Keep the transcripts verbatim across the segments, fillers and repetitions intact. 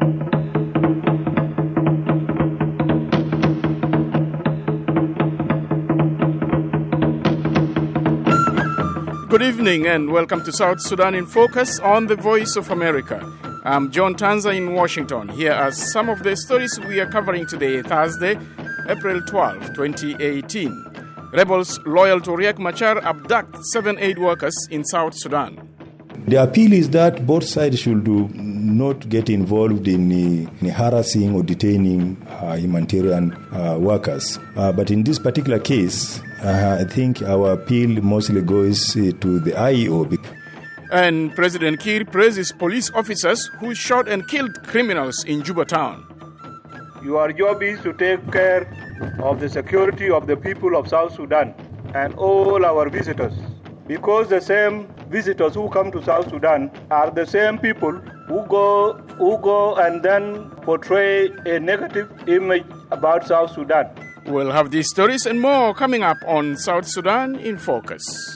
Good evening and welcome to South Sudan in Focus on the Voice of America. I'm John Tanza in Washington. Here are some of the stories we are covering today, Thursday, April twelfth, twenty eighteen. Rebels loyal to Riek Machar abduct seven aid workers in South Sudan. The appeal is that both sides should do not get involved in, uh, in harassing or detaining uh, humanitarian uh, workers. Uh, but in this particular case, uh, I think our appeal mostly goes uh, to the I E O. And President Kiir praises police officers who shot and killed criminals in Juba town. Your job is to take care of the security of the people of South Sudan and all our visitors. Because the same visitors who come to South Sudan are the same people who go who go and then portray a negative image about South Sudan. We'll have these stories and more coming up on South Sudan in Focus.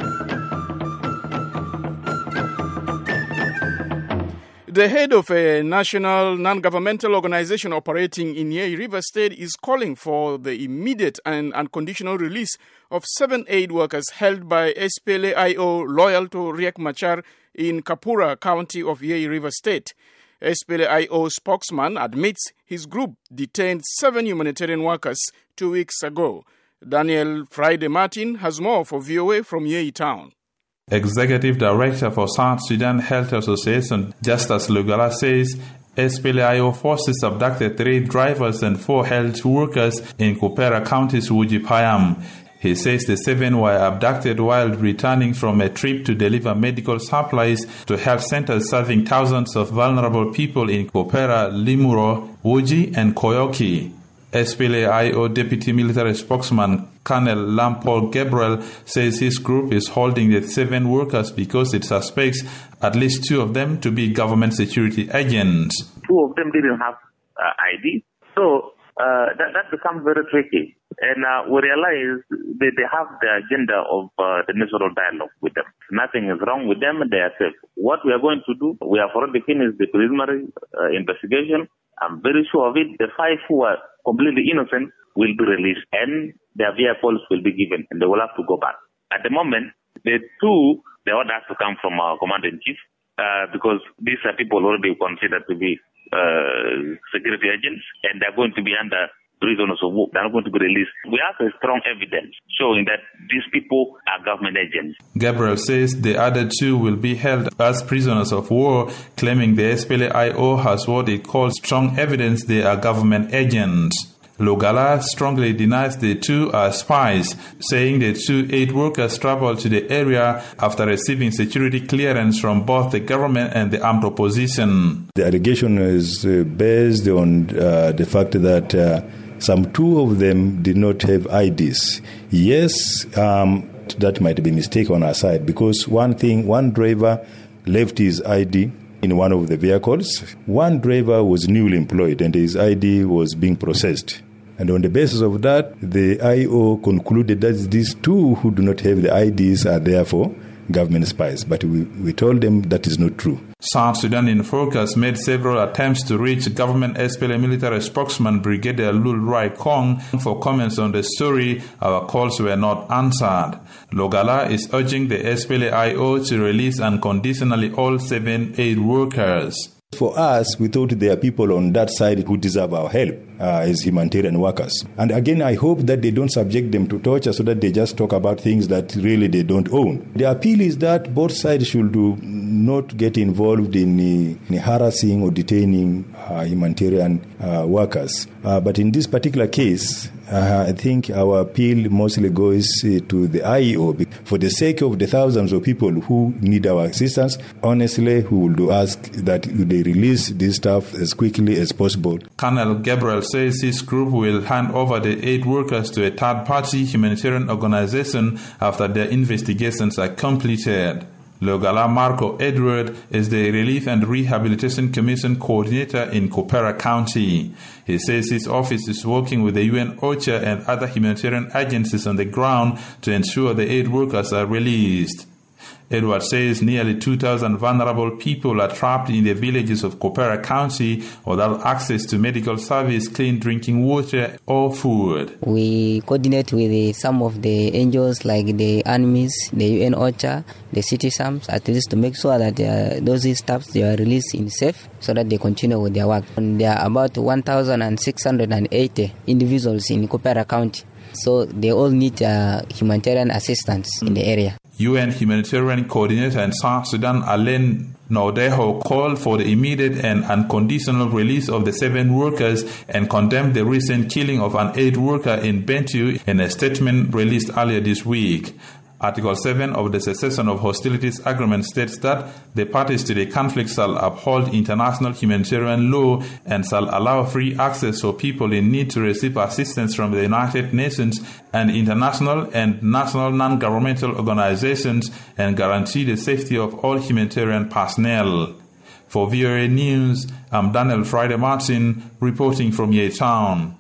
The head of a national non-governmental organization operating in Yei River State is calling for the immediate and unconditional release of seven aid workers held by S P L A I O loyal to Riek Machar in Kapura County of Yei River State. S P L A I O spokesman admits his group detained seven humanitarian workers two weeks ago. Daniel Friday Martin has more for V O A from Yei Town. Executive Director for South Sudan Health Association, Justus Lugala, says S P L A I O forces abducted three drivers and four health workers in Kupera County's Wujipayam. He says the seven were abducted while returning from a trip to deliver medical supplies to health centers serving thousands of vulnerable people in Kupera, Limuro, Wuji, and Koyoki. S P L A I O Deputy Military Spokesman Colonel Lampol Gabriel says his group is holding the seven workers because it suspects at least two of them to be government security agents. Two of them didn't have uh, I D, so uh, that, that becomes very tricky. And uh, we realize that they have the agenda of uh, the national dialogue with them. Nothing is wrong with them, they are safe. What we are going to do, we have already finished the preliminary uh, investigation. I'm very sure of it. The five who are completely innocent will be released and their vehicles will be given and they will have to go back. At the moment, the two, the order has to come from our commander-in-chief uh, because these are people already considered to be uh, security agents and they're going to be under prisoners of war. They're not going to be released. We have a strong evidence showing that these people are government agents. Gabriel says the other two will be held as prisoners of war, claiming the S P L A I O has what it calls strong evidence they are government agents. Lugala strongly denies the two are spies, saying the two aid workers traveled to the area after receiving security clearance from both the government and the armed opposition. The allegation is uh, based on uh, the fact that uh, some two of them did not have I Ds. Yes, um, that might be a mistake on our side because one thing, one driver left his I D in one of the vehicles. One driver was newly employed and his I D was being processed. And on the basis of that, the I O concluded that these two who do not have the I Ds are therefore government spies. But we, we told them that is not true. South Sudan in Focus made several attempts to reach government S P L A military spokesman Brigadier Lul Rai Kong for comments on the story. Our calls were not answered. Lugala is urging the S P L A I O to release unconditionally all seven aid workers. For us, we thought there are people on that side who deserve our help uh, as humanitarian workers. And again, I hope that they don't subject them to torture so that they just talk about things that really they don't own. The appeal is that both sides should do not get involved in, uh, in harassing or detaining uh, humanitarian uh, workers. Uh, but in this particular case, uh, I think our appeal mostly goes uh, to the I E O. For the sake of the thousands of people who need our assistance, honestly, we will ask that they release this stuff as quickly as possible. Colonel Gabriel says his group will hand over the aid workers to a third-party humanitarian organization after their investigations are completed. Lugala Marco Edward is the Relief and Rehabilitation Commission coordinator in Kupera County. He says his office is working with the U N OCHA and other humanitarian agencies on the ground to ensure the aid workers are released. Edward says nearly two thousand vulnerable people are trapped in the villages of Coopera County without access to medical service, clean drinking water, or food. We coordinate with some of the N G Os like the ANMIS, the U N OCHA, the Citizens, at least to make sure that uh, those staffs they are released in safe so that they continue with their work. And there are about one thousand six hundred eighty individuals in Coopera County, so they all need uh, humanitarian assistance in the area. U N Humanitarian Coordinator in South Sudan, Alain Naudeho, called for the immediate and unconditional release of the seven workers and condemned the recent killing of an aid worker in Bentiu in a statement released earlier this week. Article seven of the Cessation of Hostilities Agreement states that the parties to the conflict shall uphold international humanitarian law and shall allow free access for people in need to receive assistance from the United Nations and international and national non-governmental organizations and guarantee the safety of all humanitarian personnel. For V O A News, I'm Daniel Friday Martin reporting from Yei Town.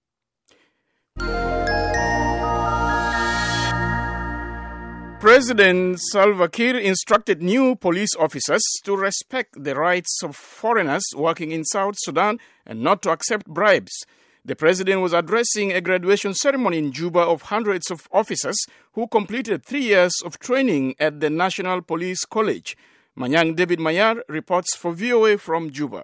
President Salva Kiir instructed new police officers to respect the rights of foreigners working in South Sudan and not to accept bribes. The president was addressing a graduation ceremony in Juba of hundreds of officers who completed three years of training at the National Police College. Manyang David Mayar reports for V O A from Juba.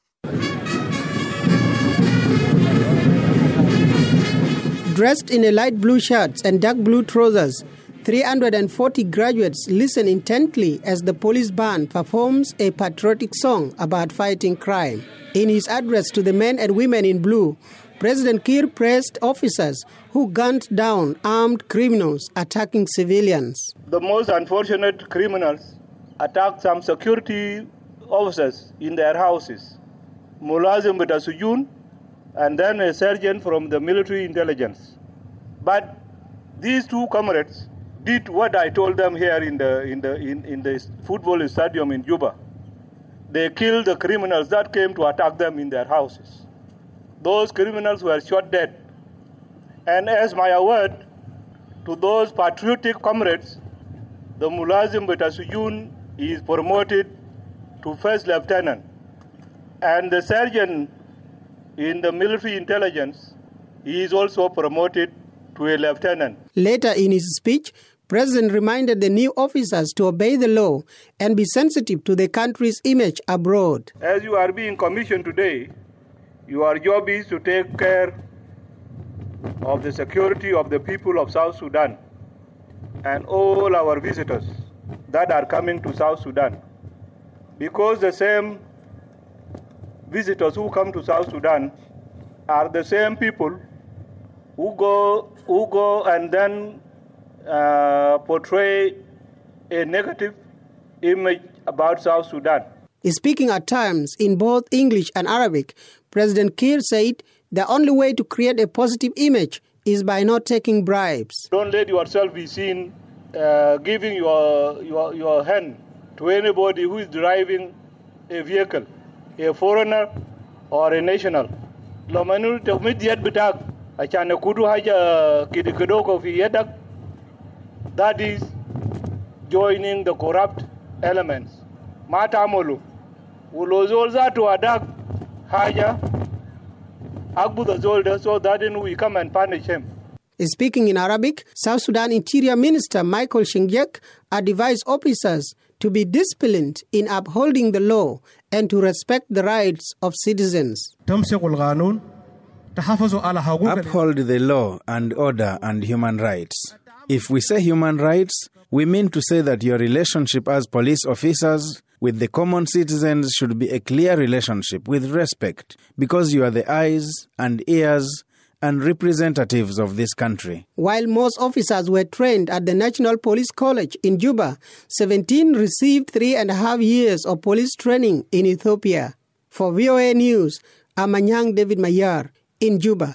Dressed in a light blue shirt and dark blue trousers, three hundred forty graduates listen intently as the police band performs a patriotic song about fighting crime. In his address to the men and women in blue, President Kiir praised officers who gunned down armed criminals attacking civilians. The most unfortunate criminals attacked some security officers in their houses, Mulazim Bedasujun, and then a sergeant from the military intelligence. But these two comrades did what I told them here in the in the in, in the football stadium in Juba. They killed the criminals that came to attack them in their houses. Those criminals were shot dead. And as my award to those patriotic comrades, the Mulazim Betasujun is promoted to first lieutenant, and the sergeant in the military intelligence he is also promoted to a lieutenant. Later in his speech, President reminded the new officers to obey the law and be sensitive to the country's image abroad. As you are being commissioned today, your job is to take care of the security of the people of South Sudan and all our visitors that are coming to South Sudan. Because the same visitors who come to South Sudan are the same people who go, who go and then Uh, portray a negative image about South Sudan. Speaking at times in both English and Arabic, President Kiir said the only way to create a positive image is by not taking bribes. Don't let yourself be seen uh, giving your, your, your hand to anybody who is driving a vehicle, a foreigner or a national. Lomanu tamidiyat bitak achana kudu haja kidikidoko fi yadak. That is joining the corrupt elements. Mata amolu. Ulozolza to adak haja agbu the zolder so that then we come and punish him. Speaking in Arabic, South Sudan Interior Minister Michael Shingyek advised officers to be disciplined in upholding the law and to respect the rights of citizens. Uphold the law and order and human rights. If we say human rights, we mean to say that your relationship as police officers with the common citizens should be a clear relationship with respect, because you are the eyes and ears and representatives of this country. While most officers were trained at the National Police College in Juba, seventeen received three and a half years of police training in Ethiopia. For V O A News, I'm Manyang David Mayar in Juba.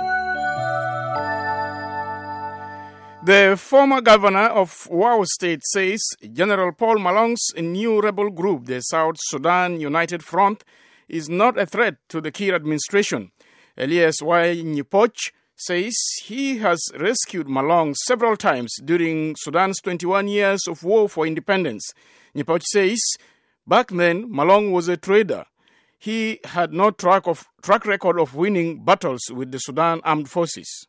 The former governor of Wau State says General Paul Malong's new rebel group, the South Sudan United Front, is not a threat to the Kiir administration. Elias Y. Nyipoch says he has rescued Malong several times during Sudan's twenty-one years of war for independence. Nyipoch says back then Malong was a trader. He had no track of track record of winning battles with the Sudan Armed Forces.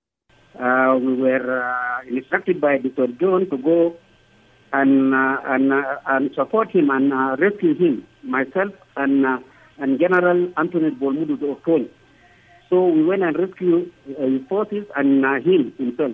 Uh, we were uh, instructed by Doctor John to go and uh, and uh, and support him and uh, rescue him, myself and uh, and General Anthony Bolmudu Okon. So we went and rescued uh, his forces and uh, him himself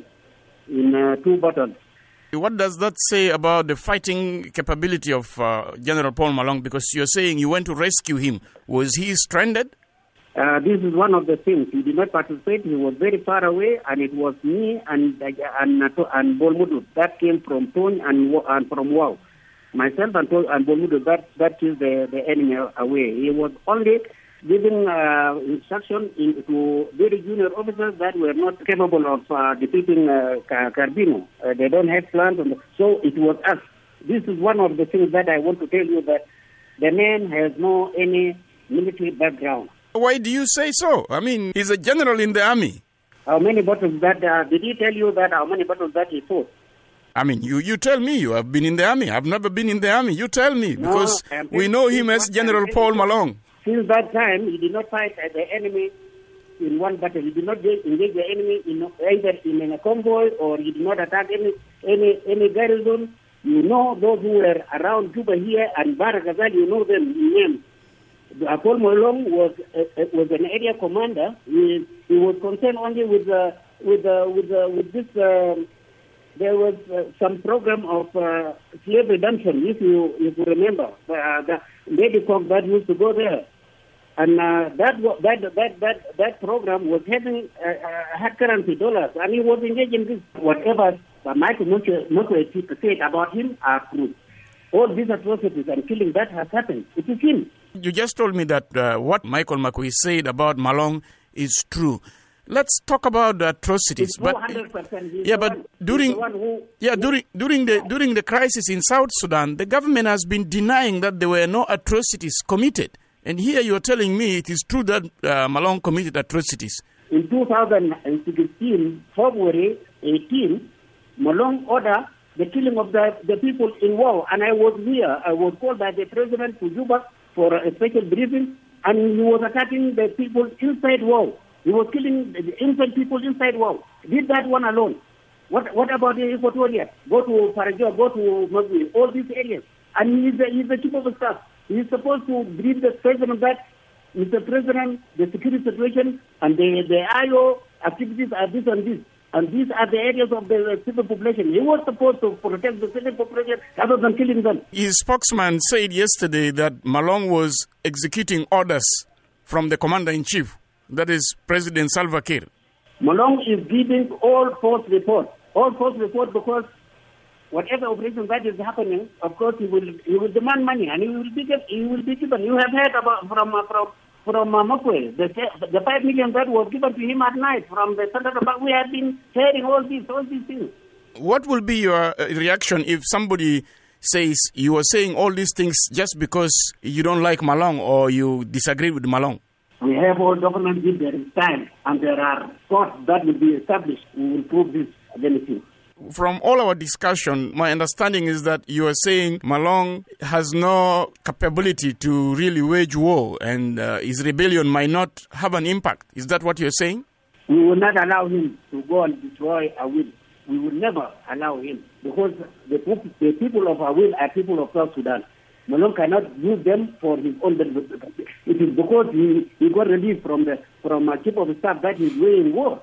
in uh, two battles. What does that say about the fighting capability of uh, General Paul Malong? Because you're saying you went to rescue him. Was he stranded? Uh, this is one of the things. He did not participate. He was very far away, and it was me and uh, and uh, and Bolmudu that came from Tony and and from Wow. Myself and and Bolmudu that that is the the enemy away. He was only giving uh, instruction in, to very junior officers that were not capable of uh, defeating uh, Carbino. Uh, they don't have plans, on the, so it was us. This is one of the things that I want to tell you, that the man has no any military background. Why do you say so? I mean, he's a general in the army. How many battles that, uh, did he tell you that how many battles that he fought? I mean, you, you tell me. You have been in the army. I've never been in the army. You tell me, because no, we know him as General Paul Malong. Since that time, he did not fight the enemy in one battle. He did not engage the enemy in either in a convoy, or he did not attack any any any garrison. You know those who were around Juba here and Barakazal, you know them in name. Paul Malong was uh, was an area commander. He, he was concerned only with the with the with the with this. Uh, there was uh, some program of uh, slave redemption, if you if you remember. Uh, the Lady Cock that used to go there. And uh, that, that that that that program was having uh, uh, hard currency dollars, and he was engaged in this. Whatever uh, Michael Mokwei said about him are true. All these atrocities and killing that has happened. It is him. You just told me that uh, what Michael Mokwei said about Malong is true. Let's talk about the atrocities. It's but one hundred percent. Yeah, but one, during who, yeah during during the during the crisis in South Sudan, the government has been denying that there were no atrocities committed. And here you are telling me it is true that uh, Malong committed atrocities. In two thousand sixteen, February eighteenth, Malong ordered the killing of the, the people in Wow. And I was here. I was called by the president to Juba for a special briefing. And he was attacking the people inside Wow. He was killing the innocent people inside Wow. Did that one alone. What what about the Equatoria? Go to Farajo, go to Magui, all these areas. And he's the, he's the chief of staff. He is supposed to brief the president that, Mister President, the security situation and the, the I O activities are this and this. And these are the areas of the civil population. He was supposed to protect the civil population rather than killing them. His spokesman said yesterday that Malong was executing orders from the commander-in-chief, that is President Salva Kiir. Malong is giving all false reports. All false reports because whatever operation that is happening, of course, he will he will demand money, and he will be given. He will be given. You have heard about from uh, from from uh, Mokwei, the the five million that was given to him at night from the Central Bank. We have been hearing all these all these things. What will be your reaction if somebody says you are saying all these things just because you don't like Malong or you disagree with Malong? We have all government give their time, and there are courts that will be established. We will prove this against you. From all our discussion, my understanding is that you are saying Malong has no capability to really wage war, and uh, his rebellion might not have an impact. Is that what you're saying? We will not allow him to go and destroy Awil. We will never allow him, because the, the people of Awil are people of South Sudan. Malong cannot use them for his own benefit. It is because he, he got relief from the from a chief of staff that he's waging war.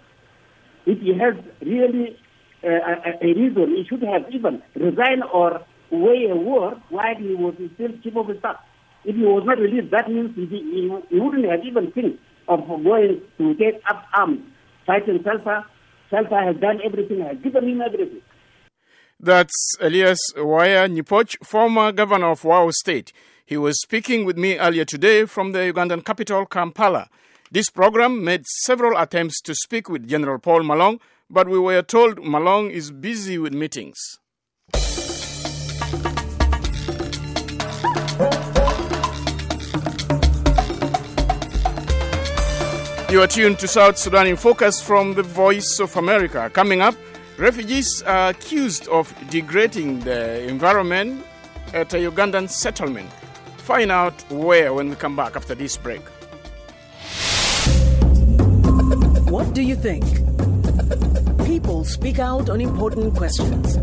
If he has really uh, a, a reason, he should have even resigned or wage a war while he was still chief of staff. If he was not released, that means he, he, he wouldn't have even think of going to take up arms, fighting Salva. Salva has done everything, has given him everything. That's Elias Waya Nyipoch, former governor of Wow State. He was speaking with me earlier today from the Ugandan capital, Kampala. This program made several attempts to speak with General Paul Malong, but we were told Malong is busy with meetings. You are tuned to South Sudan in Focus from the Voice of America. Coming up, refugees are accused of degrading the environment at a Ugandan settlement. Find out where when we come back after this break. What do you think? People speak out on important questions.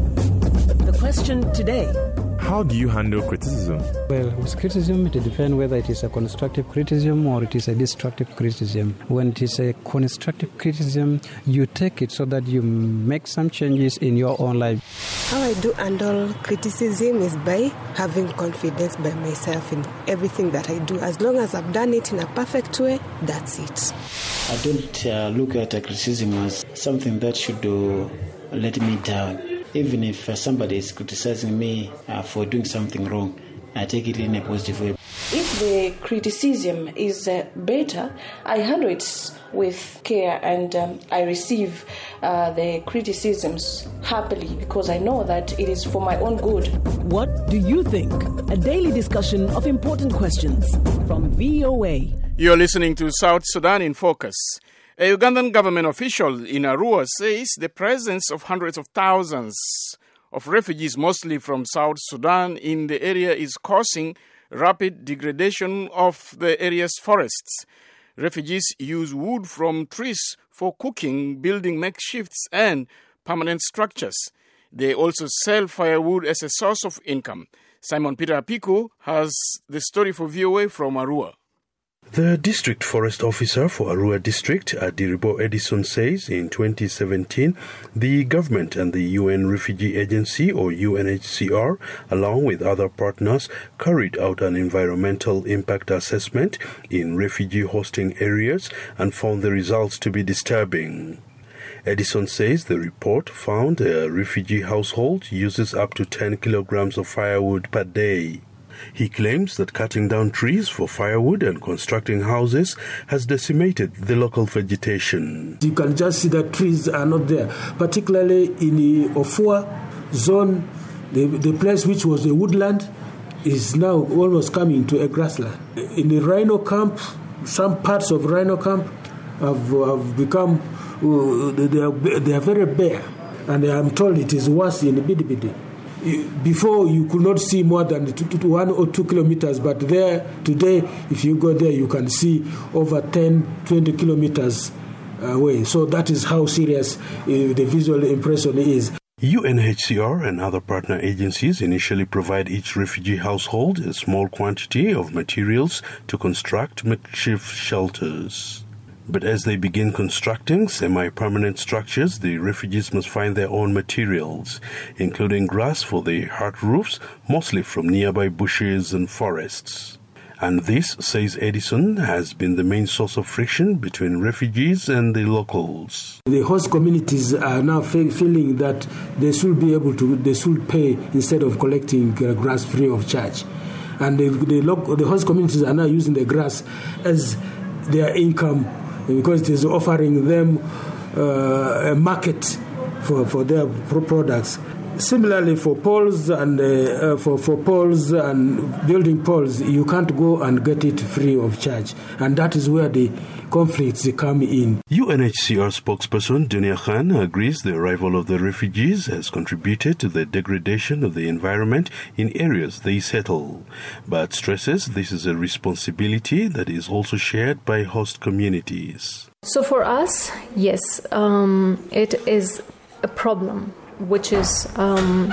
The question today: how do you handle criticism? Well, with criticism, it depends whether it is a constructive criticism or it is a destructive criticism. When it is a constructive criticism, you take it so that you make some changes in your own life. How I do handle criticism is by having confidence by myself in everything that I do. As long as I've done it in a perfect way, that's it. I don't uh, look at a criticism as something that should uh, let me down. Even if uh, somebody is criticizing me uh, for doing something wrong, I take it in a positive way. If the criticism is uh, better, I handle it with care and um, I receive uh, the criticisms happily because I know that it is for my own good. What do you think? A daily discussion of important questions from V O A. You're listening to South Sudan in Focus. A Ugandan government official in Arua says the presence of hundreds of thousands of refugees, mostly from South Sudan, in the area is causing rapid degradation of the area's forests. Refugees use wood from trees for cooking, building makeshifts and permanent structures. They also sell firewood as a source of income. Simon Peter Apiku has the story for V O A from Arua. The district forest officer for Arua district, Adiribo Edison, says in twenty seventeen, the government and the U N Refugee Agency, or U N H C R, along with other partners, carried out an environmental impact assessment in refugee hosting areas and found the results to be disturbing. Edison says the report found a refugee household uses up to ten kilograms of firewood per day. He claims that cutting down trees for firewood and constructing houses has decimated the local vegetation. You can just see that trees are not there, particularly in the Ofua zone. The, the place which was a woodland is now almost coming to a grassland. In the rhino camp, some parts of rhino camp have, have become, uh, they, are, they are very bare, and I'm told it is worse in Bidibidi. Before, you could not see more than two, two, one or two kilometers, but there today, if you go there, you can see over ten, twenty kilometers away. So that is how serious uh, the visual impression is. U N H C R and other partner agencies initially provide each refugee household a small quantity of materials to construct makeshift shelters. But as they begin constructing semi-permanent structures, the refugees must find their own materials, including grass for the hut roofs, mostly from nearby bushes and forests. And this, says Edison, has been the main source of friction between refugees and the locals. The host communities are now feeling that they should be able to, they should pay instead of collecting grass free of charge. And the, the, local, the host communities are now using the grass as their income, because it is offering them uh, a market for, for their products. Similarly, for poles and uh, uh, for, for poles and building poles, you can't go and get it free of charge, and that is where the conflicts come in. U N H C R spokesperson Dunia Khan agrees the arrival of the refugees has contributed to the degradation of the environment in areas they settle, but stresses this is a responsibility that is also shared by host communities. So for us, yes, um, it is a problem which is um,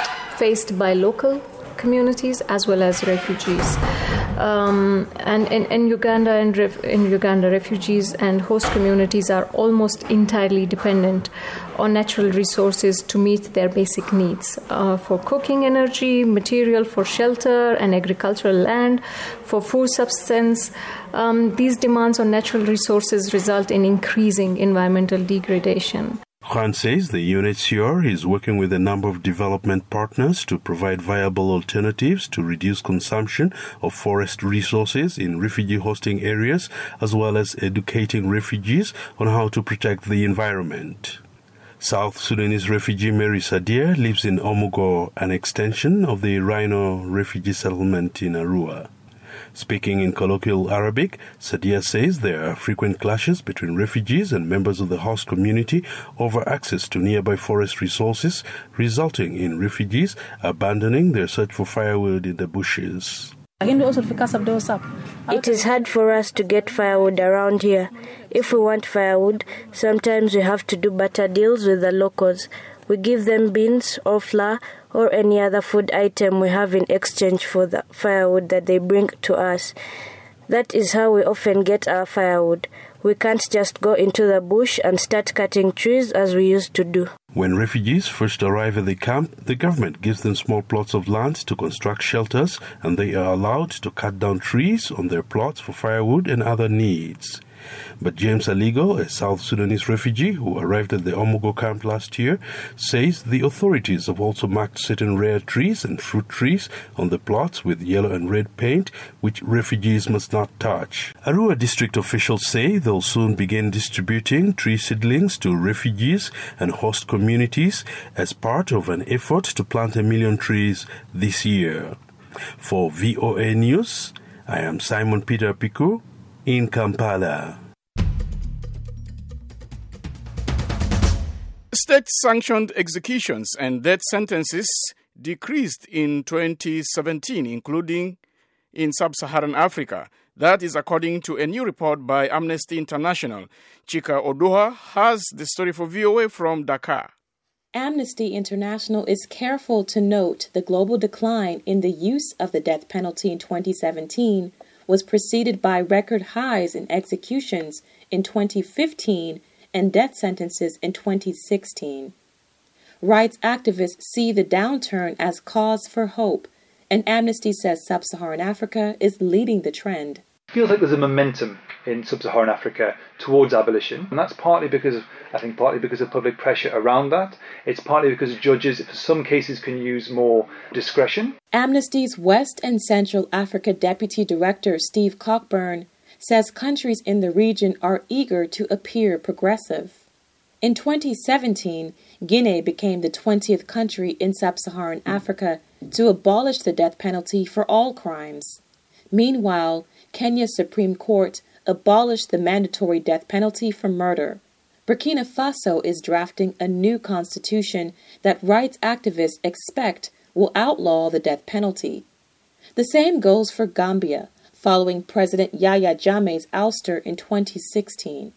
faced by local communities as well as refugees. Um, and in, in Uganda, and ref, in Uganda, refugees and host communities are almost entirely dependent on natural resources to meet their basic needs uh, for cooking energy, material for shelter and agricultural land, for food substance. Um, these demands on natural resources result in increasing environmental degradation. Khan says the U N H C R is working with a number of development partners to provide viable alternatives to reduce consumption of forest resources in refugee hosting areas, as well as educating refugees on how to protect the environment. South Sudanese refugee Mary Sadia lives in Omugo, an extension of the Rhino refugee settlement in Arua. Speaking in colloquial Arabic, Sadia says there are frequent clashes between refugees and members of the host community over access to nearby forest resources, resulting in refugees abandoning their search for firewood in the bushes. It is hard for us to get firewood around here. If we want firewood, sometimes we have to do barter deals with the locals. We give them beans or flour or any other food item we have in exchange for the firewood that they bring to us. That is how we often get our firewood. We can't just go into the bush and start cutting trees as we used to do. When refugees first arrive at the camp, the government gives them small plots of land to construct shelters, and they are allowed to cut down trees on their plots for firewood and other needs. But James Aligo, a South Sudanese refugee who arrived at the Omugo camp last year, says the authorities have also marked certain rare trees and fruit trees on the plots with yellow and red paint, which refugees must not touch. Arua district officials say they'll soon begin distributing tree seedlings to refugees and host communities as part of an effort to plant a million trees this year. For V O A News, I am Simon Peter Piku in Kampala. State-sanctioned executions and death sentences decreased in twenty seventeen, including in sub-Saharan Africa. That is according to a new report by Amnesty International. Chika Oduha has the story for V O A from Dakar. Amnesty International is careful to note the global decline in the use of the death penalty in twenty seventeen was preceded by record highs in executions in twenty fifteen and death sentences in twenty sixteen. Rights activists see the downturn as cause for hope, and Amnesty says sub-Saharan Africa is leading the trend. It feels like there's a momentum in sub-Saharan Africa towards abolition, and that's partly because of, I think, partly because of public pressure around that. It's partly because judges, for some cases, can use more discretion. Amnesty's West and Central Africa Deputy Director Steve Cockburn says countries in the region are eager to appear progressive. In twenty seventeen, Guinea became the twentieth country in sub-Saharan Africa to abolish the death penalty for all crimes. Meanwhile, Kenya's Supreme Court abolished the mandatory death penalty for murder. Burkina Faso is drafting a new constitution that rights activists expect will outlaw the death penalty. The same goes for Gambia, following President Yahya Jammeh's ouster in twenty sixteen.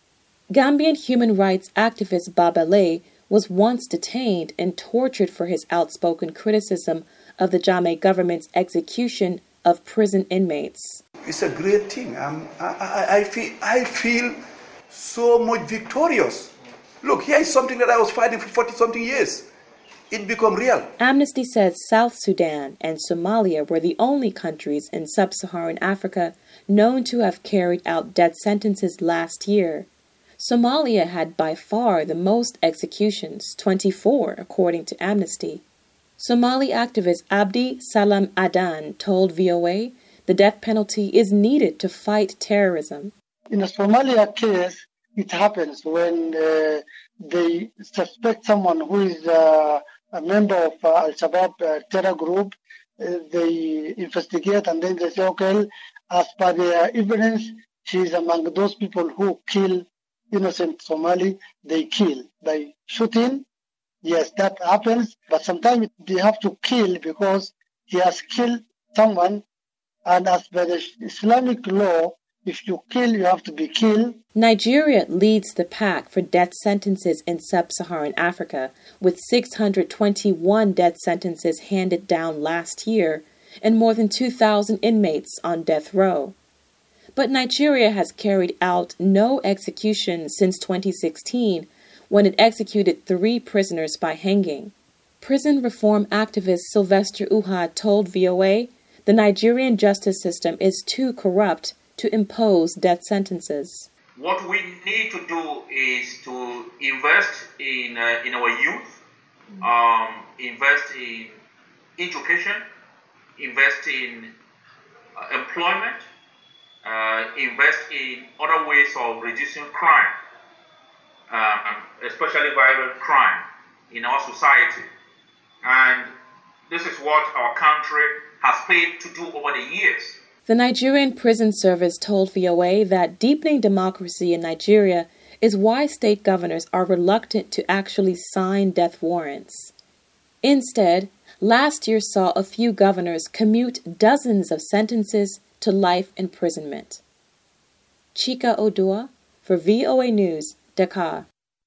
Gambian human rights activist Babale was once detained and tortured for his outspoken criticism of the Jammeh government's execution of prison inmates. It's a great thing. Um, I, I, I, feel, I feel so much victorious. Look, here is something that I was fighting for forty-something years. It became real. Amnesty says South Sudan and Somalia were the only countries in sub-Saharan Africa known to have carried out death sentences last year. Somalia had by far the most executions, twenty-four, according to Amnesty. Somali activist Abdi Salam Adan told V O A the death penalty is needed to fight terrorism. In a Somalia case, it happens when uh, they suspect someone who is uh, a member of uh, Al-Shabaab uh, terror group. Uh, they investigate and then they say, okay, as per the evidence, she is among those people who kill innocent Somali. They kill by shooting. Yes, that happens, but sometimes they have to kill because he has killed someone, and as per the Islamic law, if you kill, you have to be killed. Nigeria leads the pack for death sentences in sub-Saharan Africa, with six hundred twenty-one death sentences handed down last year and more than two thousand inmates on death row. But Nigeria has carried out no executions since twenty sixteen, when it executed three prisoners by hanging. Prison reform activist Sylvester Uha told V O A the Nigerian justice system is too corrupt to impose death sentences. What we need to do is to invest in uh, in our youth, um, invest in education, invest in uh, employment, uh, invest in other ways of reducing crime, um, especially violent crime in our society. And this is what our country has failed to do over the years. The Nigerian Prison Service told V O A that deepening democracy in Nigeria is why state governors are reluctant to actually sign death warrants. Instead, last year saw a few governors commute dozens of sentences to life imprisonment. Chika Odua for V O A News, Dakar.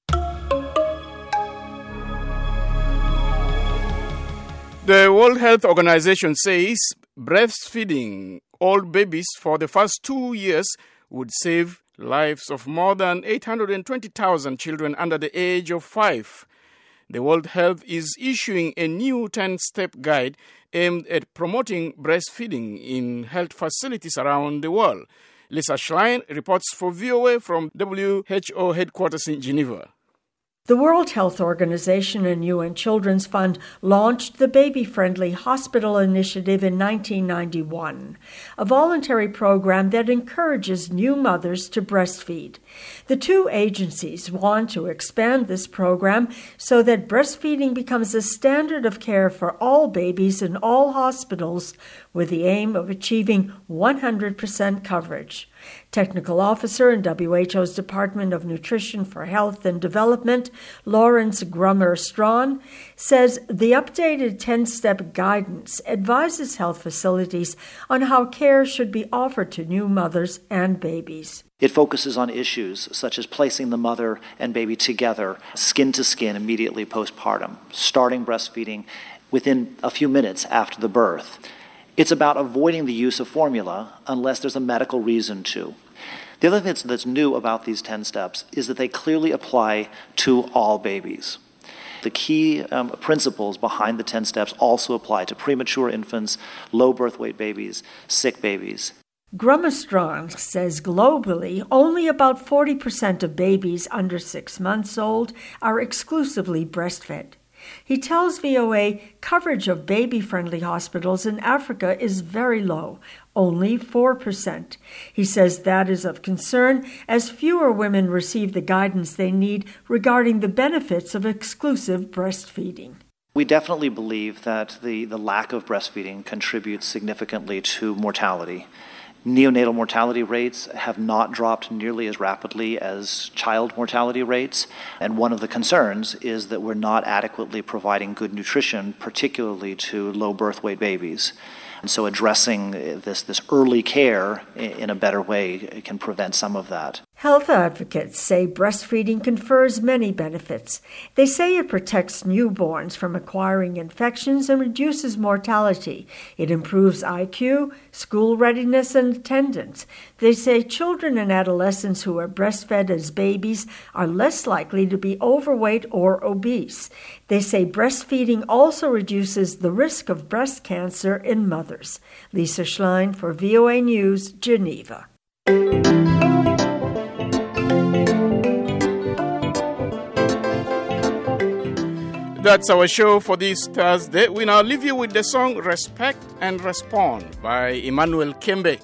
The World Health Organization says breastfeeding all babies for the first two years would save lives of more than eight hundred twenty thousand children under the age of five. The World Health is issuing a new ten-step guide aimed at promoting breastfeeding in health facilities around the world. Lisa Schlein reports for V O A from W H O headquarters in Geneva. The World Health Organization and U N Children's Fund launched the Baby-Friendly Hospital Initiative in nineteen ninety-one, a voluntary program that encourages new mothers to breastfeed. The two agencies want to expand this program so that breastfeeding becomes a standard of care for all babies in all hospitals, with the aim of achieving one hundred percent coverage. Technical Officer in W H O's Department of Nutrition for Health and Development, Lawrence Grummer-Strawn, says the updated ten-step guidance advises health facilities on how care should be offered to new mothers and babies. It focuses on issues such as placing the mother and baby together, skin to skin, immediately postpartum, starting breastfeeding within a few minutes after the birth. It's about avoiding the use of formula unless there's a medical reason to. The other thing that's new about these ten steps is that they clearly apply to all babies. The key um, principles behind the ten steps also apply to premature infants, low birth weight babies, sick babies. Grummer-Strawn says globally, only about forty percent of babies under six months old are exclusively breastfed. He tells V O A coverage of baby-friendly hospitals in Africa is very low, only four percent. He says that is of concern as fewer women receive the guidance they need regarding the benefits of exclusive breastfeeding. We definitely believe that the, the lack of breastfeeding contributes significantly to mortality. Neonatal mortality rates have not dropped nearly as rapidly as child mortality rates, and one of the concerns is that we're not adequately providing good nutrition, particularly to low birth weight babies. And so addressing this, this early care in a better way can prevent some of that. Health advocates say breastfeeding confers many benefits. They say it protects newborns from acquiring infections and reduces mortality. It improves I Q, school readiness, and attendance. They say children and adolescents who are breastfed as babies are less likely to be overweight or obese. They say breastfeeding also reduces the risk of breast cancer in mothers. Lisa Schlein for V O A News, Geneva. That's our show for this Thursday. We now leave you with the song Respect and Respond by Emmanuel Kembe.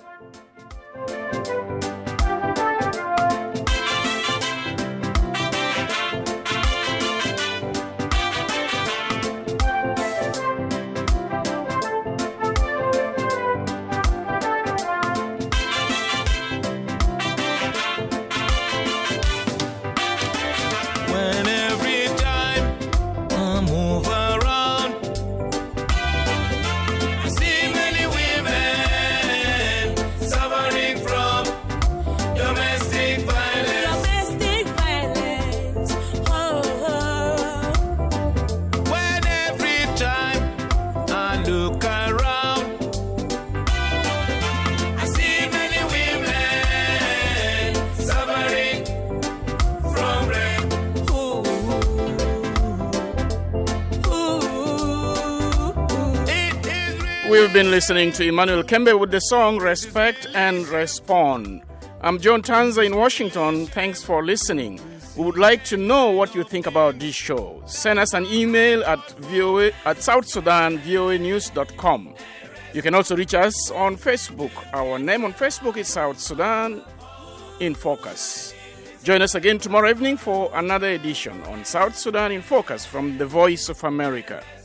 We've been listening to Emmanuel Kembe with the song Respect and Respond. I'm John Tanza in Washington. Thanks for listening. We would like to know what you think about this show. Send us an email at voa at south sudan voa news dot com. You can also reach us on Facebook. Our name on Facebook is South Sudan in Focus. Join us again tomorrow evening for another edition on South Sudan in Focus from the Voice of America.